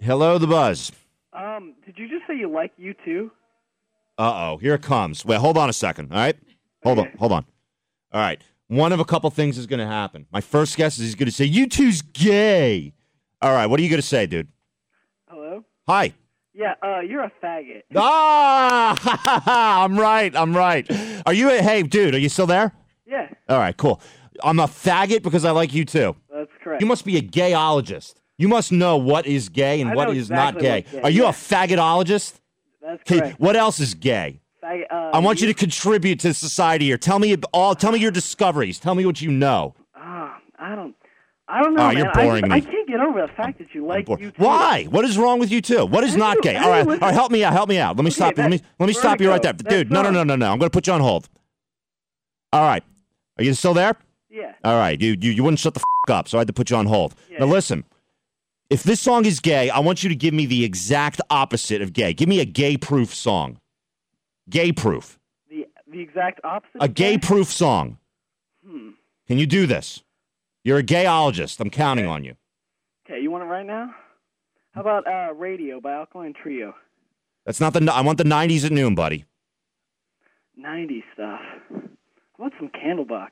Hello, the Buzz. Did you just say you like U2? Uh-oh, here it comes. Wait, hold on a second, all right? Hold on. All right, one of a couple things is going to happen. My first guess is he's going to say, U2's gay. All right, what are you going to say, dude? Hello? Hi. Yeah, you're a faggot. Ah, I'm right. Are you, hey, dude, are you still there? Yeah. All right, cool. I'm a faggot because I like U2. That's correct. You must be a gayologist. You must know what is gay and what is not gay. Are you a faggotologist? That's Okay, correct. what else is gay? I want you to contribute to society here. Tell me your discoveries. Tell me what you know. I don't know, Oh, man. you're boring me. I can't get over the fact that you like U2. Why? What is wrong with U2? What is not gay? All right, help me out. Let me stop. Let me stop you right there, dude. No. I'm going to put you on hold. All right, are you still there? Yeah. All right, you wouldn't shut the up, so I had to put you on hold. Yeah. Now listen. If this song is gay, I want you to give me the exact opposite of gay. Give me a gay-proof song. Gay-proof. The exact opposite? A gay-proof song. Can you do this? You're a gayologist. I'm counting on you. Okay, you want it right now? How about Radio by Alkaline Trio? That's not I want the 90s at noon, buddy. 90s stuff. How about some Candlebox?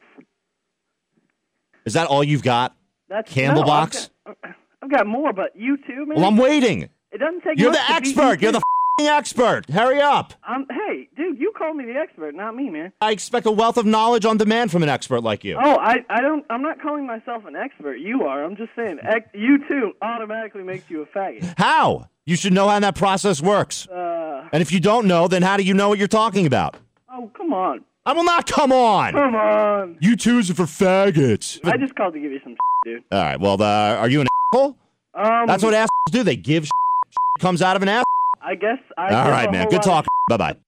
Is that all you've got? That's Candlebox? No, I've got more, but you too, man. Well, I'm waiting. It doesn't take You're much the to beat expert. U2. You're the expert. Hurry up. Hey, dude, you called me the expert, not me, man. I expect a wealth of knowledge on demand from an expert like you. Oh, I'm not calling myself an expert. You are. I'm just saying, U2 automatically makes you a faggot. How? You should know how that process works. And if you don't know, then how do you know what you're talking about? Oh, come on. I will not come on. Come on. U2's are for faggots. I just called to give you some dude. All right. Well, are you an asshole? That's what assholes do. They give shit comes out of an ass. I guess. All right, man. Good talk. Bye-bye.